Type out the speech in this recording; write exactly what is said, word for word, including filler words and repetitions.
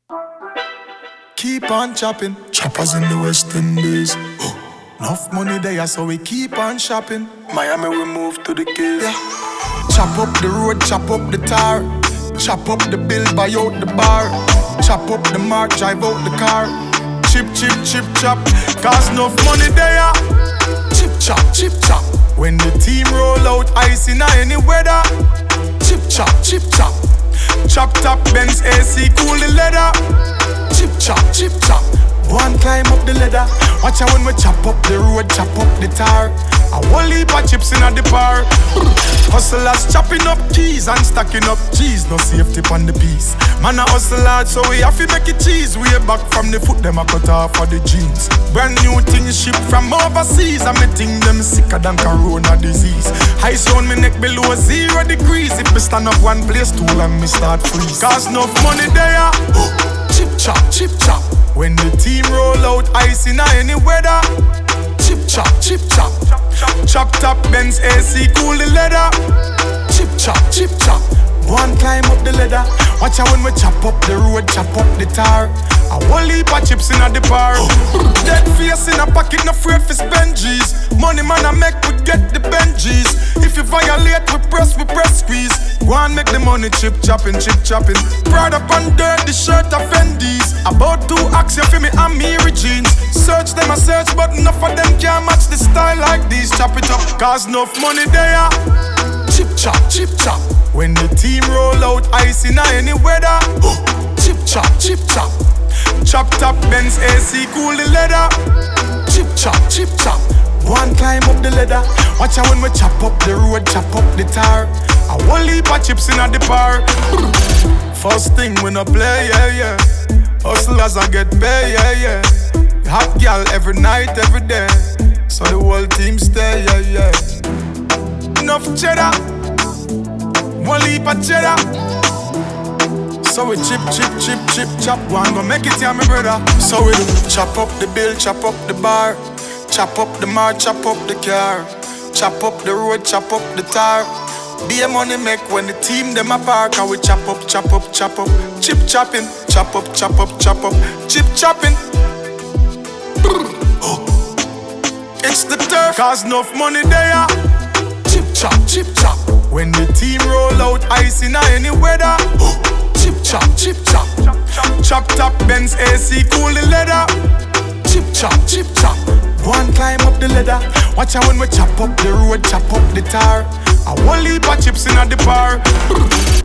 Keep on chopping, choppers in the West Indies. Enough money there, so we keep on shopping. Miami, we move to the Keys. Yeah. Chop up the road, chop up the tar. Chop up the bill, buy out the bar. Chop up the mark, drive out the car. Chip, chip, chip, chop. Cause enough money there. Chip, chop, chip, chop. When the team roll out, ice in any weather. Chip, chop, chip, chop. Chop top, Benz A C, cool the leather. Chip, chop, chip, chop. One climb up the ladder. Watch out when we chop up the road, chop up the tar. A whole heap of chips in the bar. Hustlers chopping up keys and stacking up cheese. No safety on the piece. Man a hustle hard, so we have to make it cheese. Way back from the foot, them a cut off of the jeans. Brand new things shipped from overseas. And me think them sicker than corona disease. High sound me neck below zero degrees. If me stand up one place too long, me start freeze. Cause enough money there. Chip chop, chip chop. When the team roll out, ice in any weather. Chip chop, chip chop. Chop top, Benz A C, cool the leather. Chip chop, chip chop. One climb up the ladder. Watch out when we chop up the road, chop up the tar. A whole heap of chips in the bar. Dead face in a pocket, no afraid for spend G's. Money man I make, we get the Benjis. If you violate, we press, we press squeeze. Go and make the money chip chopping, chip chopping. Proud up and dirt, the shirt of Fendi's. About two acts, you feel me, I'm Mary jeans. Search them, I search, but enough of them can't match the style like these. Chop it up, cause enough money there. Chip chop, chip chop. When the team roll out, ice in any weather. Chip chop, chip chop. Chop top, Benz A C, cool the leather. Chip chop, chip chop. One climb up the ladder. Watch out when we chop up the road, chop up the tar. A whole heap of chips in the bar. First thing we no play, yeah, yeah. Hustlers I get pay, yeah, yeah. Hot girl every night, every day. So the whole team stay, yeah, yeah. Enough cheddar. One heap of cheddar. So we chip, chip, chip, chip, chop. One go make it, yeah, my brother. So we do chop up the bill, chop up the bar. Chop up the mark, chop up the car. Chop up the road, chop up the tar. Be a money make when the team them a park. And we chop up, chop up, chop up. Chip chopping, chop up, chop up, chop up. Chip chopping. It's the turf. Cause enough money there. Chip chop, chip chop. When the team roll out, ice in any weather. Chip chop, chip chop. Chop top, Benz A C, cool the leather. Chip chop, chip chop. One climb up the ladder. Watch out when we chop up the road, chop up the tar. A whole heap of chips in the bar.